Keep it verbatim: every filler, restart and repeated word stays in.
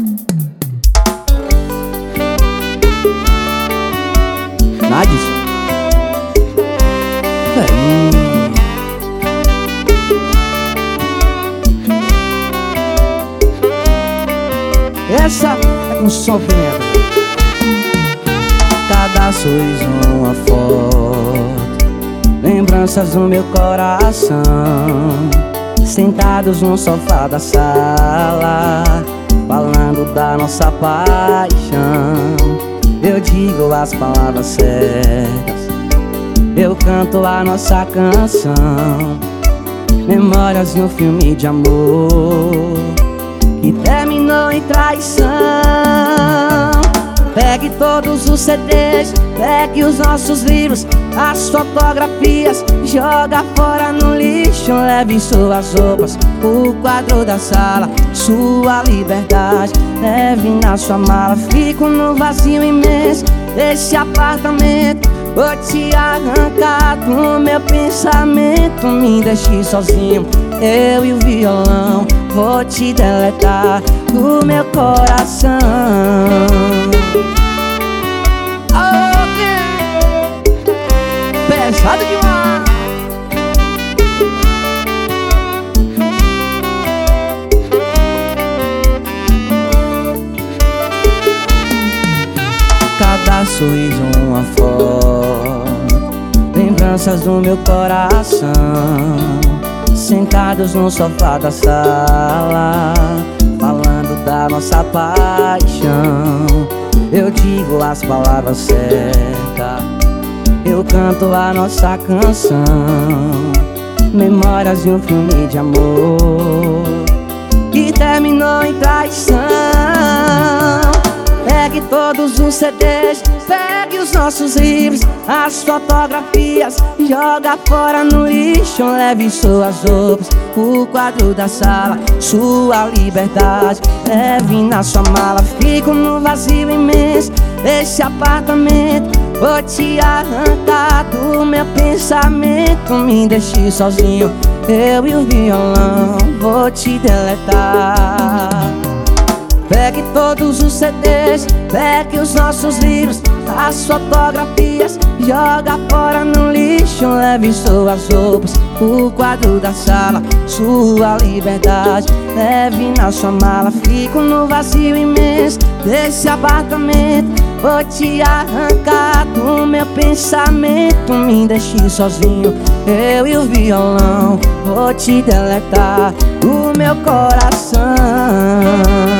Nades. Velhinho. Essa é com sofrimento. Cada sorriso uma foto, lembranças no meu coração, sentados no sofá da sala, falando da nossa paixão. Eu digo as palavras certas, eu canto a nossa canção. Memórias de um filme de amor que terminou em traição. Pegue todos os C Ds, pegue os nossos livros, as fotografias, joga fora no lixo. Leve suas roupas, o quadro da sala, sua liberdade, leve na sua mala. Fico no vazio imenso desse apartamento, vou te arrancar do meu pensamento. Me deixe sozinho, eu e o violão, vou te deletar do meu coração. Okay. Pesado demais. Cada sorriso uma foto, lembranças do meu coração, sentados no sofá da sala, falando da nossa paixão. Eu digo as palavras certas, eu canto a nossa canção. Memórias de um filme de amor que terminou em traição. Pegue todos os C Ds, pegue os nossos livros, as fotografias, joga fora no lixo. Leve suas roupas, o quadro da sala, sua liberdade, leve na sua mala. Fico no vazio imenso desse apartamento, vou te arrancar do meu pensamento. Me deixe sozinho, eu e o violão, vou te deletar. Pegue todos os C Ds, pegue os nossos livros, as fotografias, joga fora no lixo. Leve suas roupas, o quadro da sala, sua liberdade, leve na sua mala. Fico no vazio imenso desse apartamento, vou te arrancar do meu pensamento. Me deixe sozinho, eu e o violão, vou te deletar do meu coração.